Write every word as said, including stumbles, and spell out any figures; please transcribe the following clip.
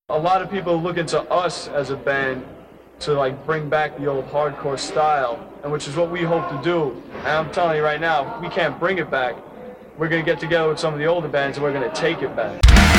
A lot of people look into us as a band to like bring back the old hardcore style, and which is what we hope to do. And I'm telling you right now, we can't bring it back. We're gonna get together with some of the older bands and we're gonna take it back.